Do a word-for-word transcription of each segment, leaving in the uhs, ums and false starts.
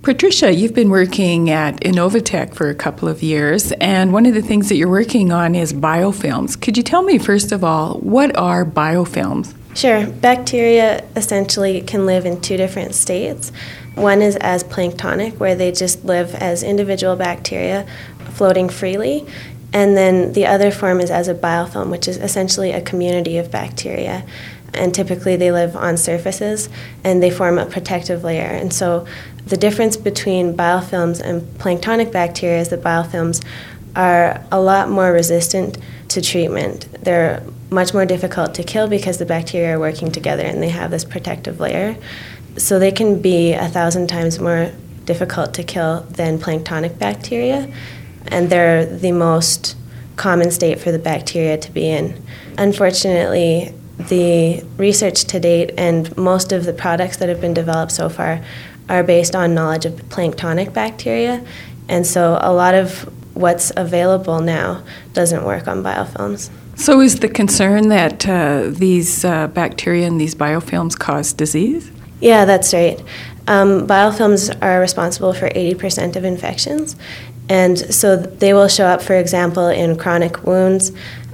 Patricia, you've been working at Innovatech for a couple of years, and one of the things that you're working on is biofilms. Could you tell me, first of all, what are biofilms? Sure. Bacteria essentially can live in two different states. One is as planktonic, where they just live as individual bacteria floating freely. And then the other form is as a biofilm, which is essentially a community of bacteria. And typically they live on surfaces and they form a protective layer. And so the difference between biofilms and planktonic bacteria is that biofilms are a lot more resistant to treatment. They're much more difficult to kill because the bacteria are working together and they have this protective layer. So they can be a thousand times more difficult to kill than planktonic bacteria, and they're the most common state for the bacteria to be in. Unfortunately, the research to date and most of the products that have been developed so far are based on knowledge of planktonic bacteria, and so a lot of what's available now doesn't work on biofilms. So is the concern that uh, these uh, bacteria and these biofilms cause disease? Yeah, that's right. Um, biofilms are responsible for eighty percent of infections, and so they will show up, for example, in chronic wounds,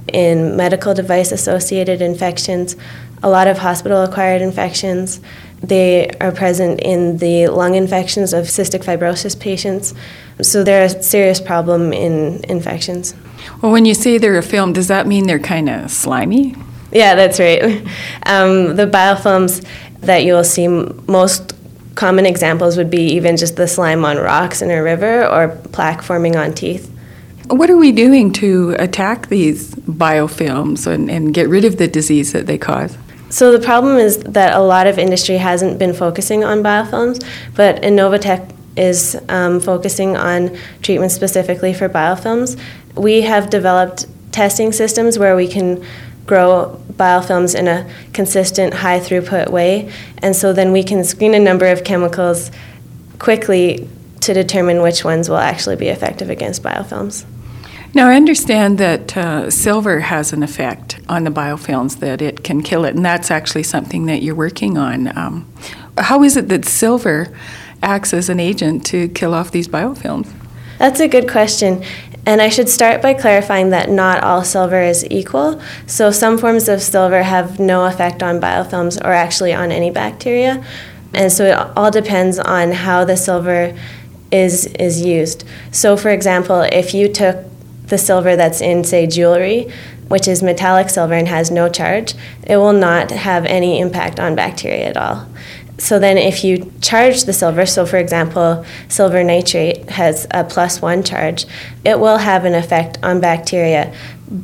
in medical device-associated infections, a lot of hospital-acquired infections. They are present in the lung infections of cystic fibrosis patients, so they're a serious problem in infections. Well, when you say they're a film, does that mean they're kind of slimy? Yeah, that's right. Um, the biofilms that you'll see, most common examples would be even just the slime on rocks in a river or plaque forming on teeth. What are we doing to attack these biofilms and, and get rid of the disease that they cause? So the problem is that a lot of industry hasn't been focusing on biofilms, but Innovatech is um, focusing on treatment specifically for biofilms. We have developed testing systems where we can grow biofilms in a consistent, high-throughput way, and so then we can screen a number of chemicals quickly to determine which ones will actually be effective against biofilms. Now, I understand that uh, silver has an effect on the biofilms, that it can kill it, and that's actually something that you're working on. Um, how is it that silver acts as an agent to kill off these biofilms? That's a good question. And I should start by clarifying that not all silver is equal. So some forms of silver have no effect on biofilms or actually on any bacteria. And so it all depends on how the silver is is used. So for example, if you took the silver that's in, say, jewelry, which is metallic silver and has no charge, it will not have any impact on bacteria at all. So then if you charge the silver, so for example, silver nitrate has a plus one charge, it will have an effect on bacteria.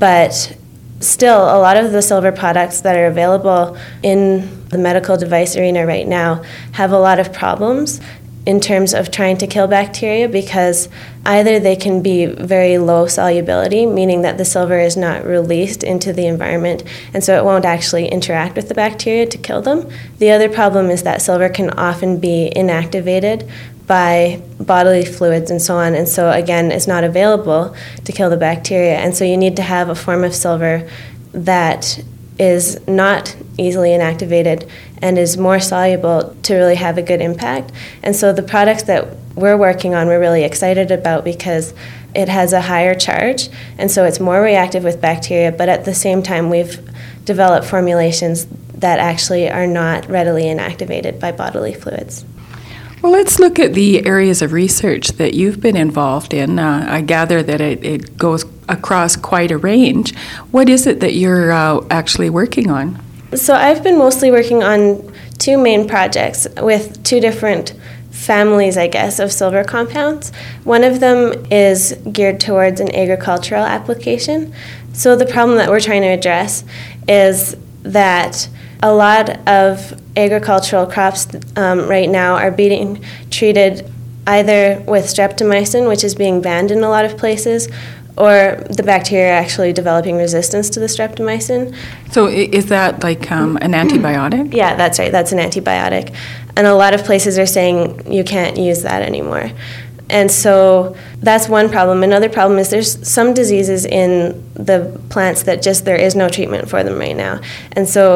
But still, a lot of the silver products that are available in the medical device arena right now have a lot of problems in terms of trying to kill bacteria, because either they can be very low solubility, meaning that the silver is not released into the environment, and so it won't actually interact with the bacteria to kill them. The other problem is that silver can often be inactivated by bodily fluids and so on, and so again, it's not available to kill the bacteria, and so you need to have a form of silver that is not easily inactivated and is more soluble to really have a good impact. And so the products that we're working on, we're really excited about because it has a higher charge, and so it's more reactive with bacteria, but at the same time we've developed formulations that actually are not readily inactivated by bodily fluids. Well, let's look at the areas of research that you've been involved in. Uh, I gather that it, it goes across quite a range. What is it that you're uh, actually working on? So I've been mostly working on two main projects with two different families, I guess, of silver compounds. One of them is geared towards an agricultural application. So the problem that we're trying to address is that a lot of agricultural crops um, right now are being treated either with streptomycin, which is being banned in a lot of places, or the bacteria are actually developing resistance to the streptomycin. So is that like um, an antibiotic? Yeah, that's right. That's an antibiotic. And a lot of places are saying you can't use that anymore. And so that's one problem. Another problem is there's some diseases in the plants that just there is no treatment for them right now. And so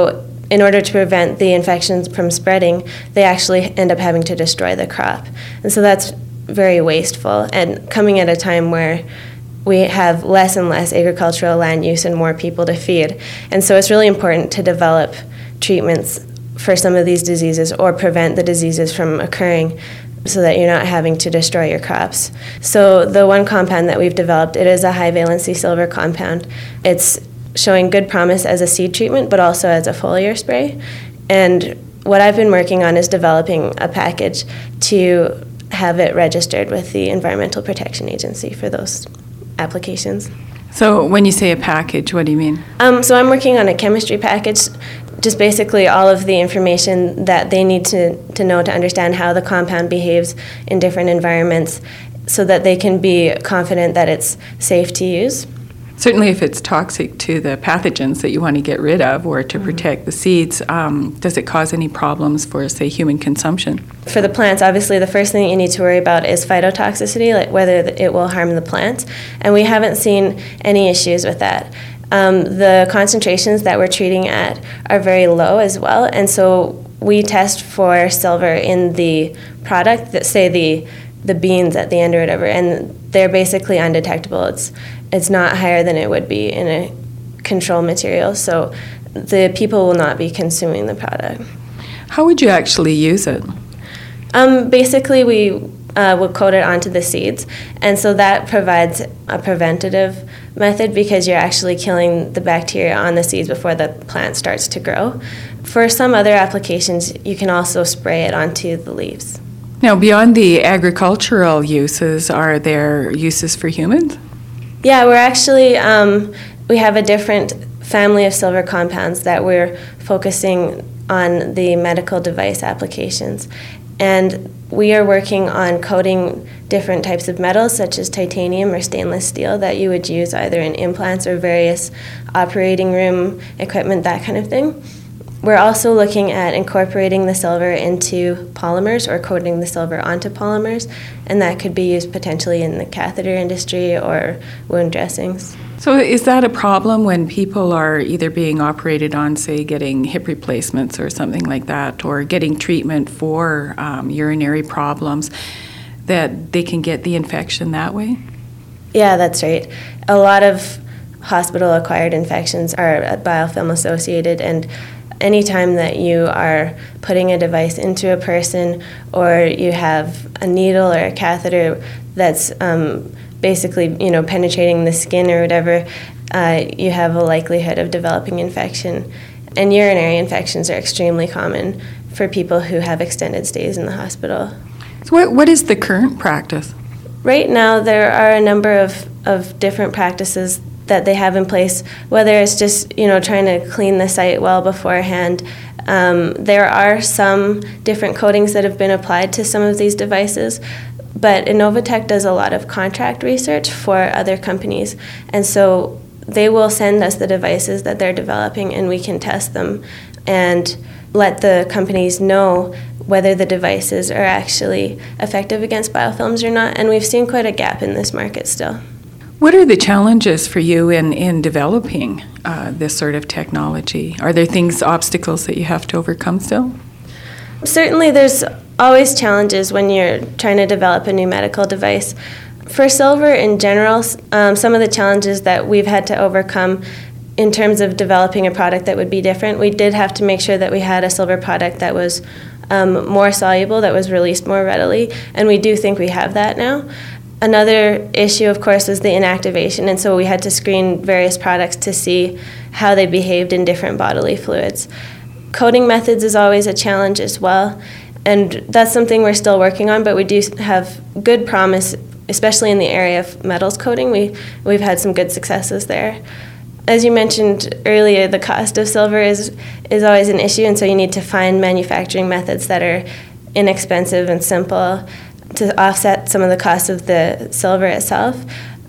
in order to prevent the infections from spreading, they actually end up having to destroy the crop. And so that's very wasteful, and coming at a time where we have less and less agricultural land use and more people to feed. And so it's really important to develop treatments for some of these diseases or prevent the diseases from occurring so that you're not having to destroy your crops. So the one compound that we've developed, it is a high-valency silver compound. It's showing good promise as a seed treatment, but also as a foliar spray. And what I've been working on is developing a package to have it registered with the Environmental Protection Agency for those applications. So when you say a package, what do you mean? Um, so I'm working on a chemistry package, just basically all of the information that they need to, to know to understand how the compound behaves in different environments so that they can be confident that it's safe to use. Certainly if it's toxic to the pathogens that you want to get rid of or to protect the seeds, um, does it cause any problems for, say, human consumption? For the plants, obviously the first thing you need to worry about is phytotoxicity, like whether it will harm the plants, and we haven't seen any issues with that. Um, the concentrations that we're treating at are very low as well, and so we test for silver in the product, that say the the beans at the end or whatever, and they're basically undetectable. It's it's not higher than it would be in a control material, so the people will not be consuming the product. How would you actually use it? Um, basically, we uh, will coat it onto the seeds, and so that provides a preventative method because you're actually killing the bacteria on the seeds before the plant starts to grow. For some other applications, you can also spray it onto the leaves. Now, beyond the agricultural uses, are there uses for humans? Yeah, we're actually, um, we have a different family of silver compounds that we're focusing on the medical device applications. And we are working on coating different types of metals, such as titanium or stainless steel, that you would use either in implants or various operating room equipment, that kind of thing. We're also looking at incorporating the silver into polymers or coating the silver onto polymers, and that could be used potentially in the catheter industry or wound dressings. So is that a problem when people are either being operated on, say, getting hip replacements or something like that, or getting treatment for um, urinary problems, that they can get the infection that way? Yeah, that's right. A lot of hospital-acquired infections are biofilm associated, and anytime that you are putting a device into a person or you have a needle or a catheter that's um, basically, you know, penetrating the skin or whatever, uh, you have a likelihood of developing infection. And urinary infections are extremely common for people who have extended stays in the hospital. So what, what is the current practice? Right now, there are a number of, of different practices that they have in place, whether it's just, you know, trying to clean the site well beforehand. Um, there are some different coatings that have been applied to some of these devices, but Innovatech does a lot of contract research for other companies, and so they will send us the devices that they're developing and we can test them and let the companies know whether the devices are actually effective against biofilms or not, and we've seen quite a gap in this market still. What are the challenges for you in, in developing uh, this sort of technology? Are there things, obstacles that you have to overcome still? Certainly there's always challenges when you're trying to develop a new medical device. For silver in general, um, some of the challenges that we've had to overcome in terms of developing a product that would be different, we did have to make sure that we had a silver product that was um, more soluble, that was released more readily, and we do think we have that now. Another issue, of course, is the inactivation, and so we had to screen various products to see how they behaved in different bodily fluids. Coating methods is always a challenge as well, and that's something we're still working on, but we do have good promise, especially in the area of metals coating. We, we've had some good successes there. As you mentioned earlier, the cost of silver is, is always an issue, and so you need to find manufacturing methods that are inexpensive and simple to offset some of the cost of the silver itself.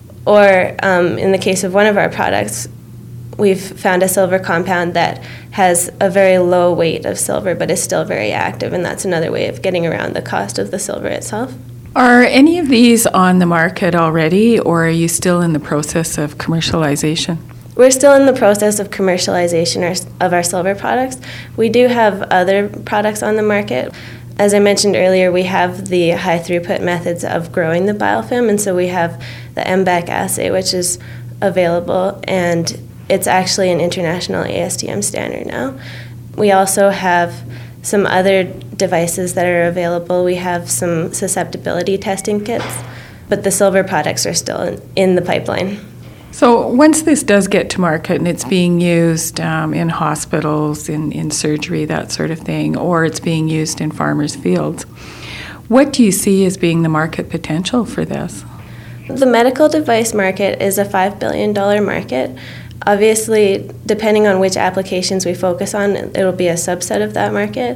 Or um, in the case of one of our products, we've found a silver compound that has a very low weight of silver but is still very active, and that's another way of getting around the cost of the silver itself. Are any of these on the market already, or are you still in the process of commercialization? We're still in the process of commercialization of our silver products. We do have other products on the market. As I mentioned earlier, we have the high throughput methods of growing the biofilm, and so we have the M B A C assay, which is available, and it's actually an international A S T M standard now. We also have some other devices that are available. We have some susceptibility testing kits, but the silver products are still in, in the pipeline. So once this does get to market and it's being used um, in hospitals, in, in surgery, that sort of thing, or it's being used in farmers' fields, what do you see as being the market potential for this? The medical device market is a five billion dollars market. Obviously, depending on which applications we focus on, it'll be a subset of that market.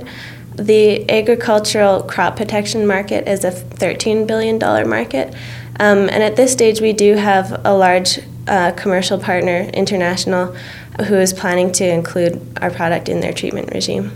The agricultural crop protection market is a thirteen billion dollars market. Um, and at this stage, we do have a large uh, commercial partner, International, who is planning to include our product in their treatment regime.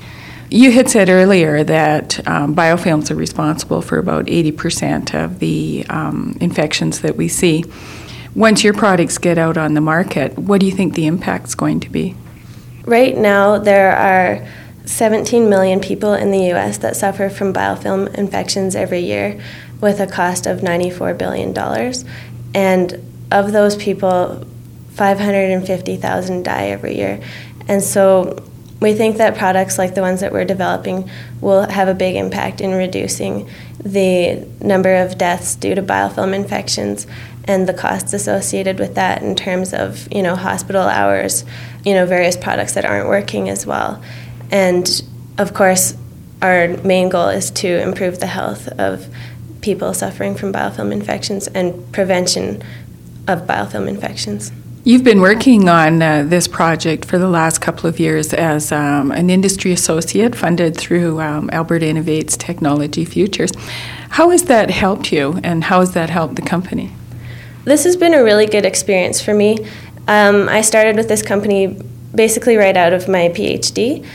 You had said earlier that um, biofilms are responsible for about eighty percent of the um, infections that we see. Once your products get out on the market, what do you think the impact's going to be? Right now, there are seventeen million people in the U S that suffer from biofilm infections every year with a cost of ninety-four billion dollars. And of those people, five hundred fifty thousand die every year. And so we think that products like the ones that we're developing will have a big impact in reducing the number of deaths due to biofilm infections and the costs associated with that in terms of, you know, hospital hours, you know, various products that aren't working as well. And of course, our main goal is to improve the health of people suffering from biofilm infections and prevention of biofilm infections. You've been working on uh, this project for the last couple of years as um, an industry associate funded through um, Alberta Innovates Technology Futures. How has that helped you, and how has that helped the company? This has been a really good experience for me. Um, I started with this company basically right out of my PhD,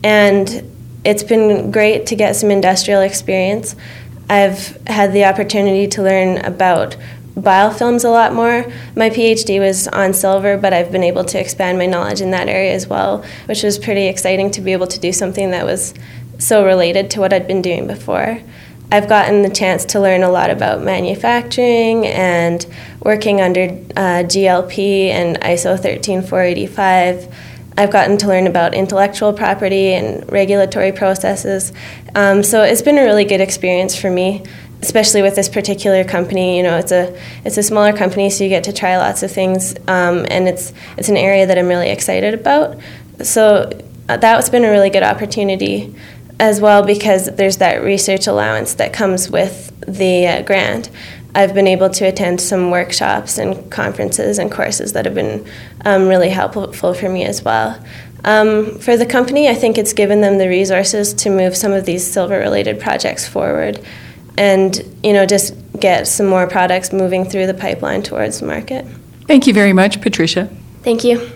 and it's been great to get some industrial experience. I've had the opportunity to learn about biofilms a lot more. My PhD was on silver, but I've been able to expand my knowledge in that area as well, which was pretty exciting to be able to do something that was so related to what I'd been doing before. I've gotten the chance to learn a lot about manufacturing and working under uh, G L P and I S O thirteen four eighty-five. I've gotten to learn about intellectual property and regulatory processes. Um, so it's been a really good experience for me, especially with this particular company. You know, it's a it's a smaller company, so you get to try lots of things, um, and it's it's an area that I'm really excited about. So uh, that's been a really good opportunity as well, because there's that research allowance that comes with the uh, grant. I've been able to attend some workshops and conferences and courses that have been um, really helpful for me as well. Um, for the company, I think it's given them the resources to move some of these silver-related projects forward and, you know, just get some more products moving through the pipeline towards the market. Thank you very much, Patricia. Thank you.